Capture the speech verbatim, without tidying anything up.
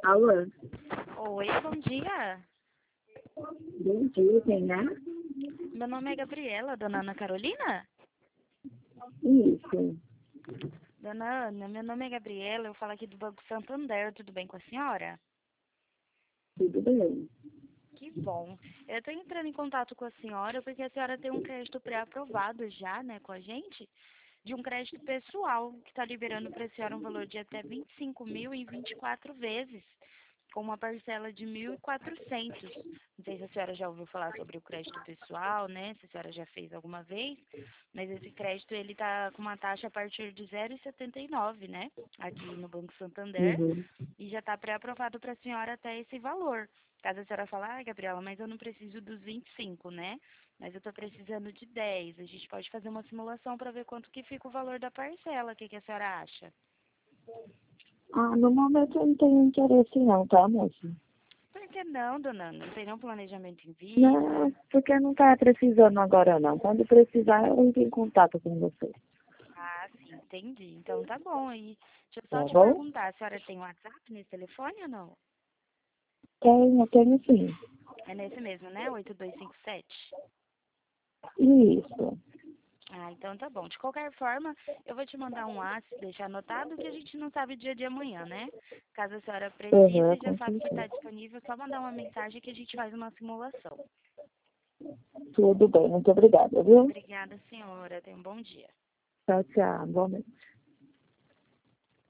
Alô? Oi, bom dia. Bom dia, quem é? Meu nome é Gabriela, dona Ana Carolina? Isso, Dona Ana, meu nome é Gabriela, eu falo aqui do Banco Santander, tudo bem com a senhora? tudo bem. Que bom. Eu estou entrando em contato com a senhora porque a senhora tem um crédito pré-aprovado já, né, com a gente, de um crédito pessoal, que está liberando para a senhora um valor de até vinte e cinco mil em vinte e quatro vezes, com uma parcela de mil e quatrocentos. Não sei se a senhora já ouviu falar sobre o crédito pessoal, né? Se a senhora já fez alguma vez, mas esse crédito ele está com uma taxa a partir de zero vírgula setenta e nove, né? Aqui no Banco Santander, Uhum. e já está pré-aprovado para a senhora até esse valor. Caso a senhora falar, ah, Gabriela, mas eu não preciso dos vinte e cinco, né? Mas eu estou precisando de dez. A gente pode fazer uma simulação para ver quanto que fica o valor da parcela. O que, que a senhora acha? Ah, no momento eu não tenho interesse não, tá, moça? Por que não, dona Ana? Não tem nenhum planejamento em Não, vista? porque não tá precisando agora não. Quando precisar, eu entro em contato com você. Ah, sim, entendi. Então tá bom. E deixa eu só Tá te bom? perguntar, a senhora tem WhatsApp nesse telefone ou não? Tenho, tenho sim. É nesse mesmo, né? oito dois cinco sete. Isso. Ah, então tá bom. De qualquer forma, eu vou te mandar um WhatsApp, deixar anotado que a gente não sabe o dia de amanhã, né? Caso a senhora precise Uhum, e já com sabe que está certeza. disponível, é só mandar uma mensagem que a gente faz uma simulação. Tudo bem, muito obrigada, viu? Obrigada, senhora. Tenha um bom dia. Tchau, tchau. Boa noite.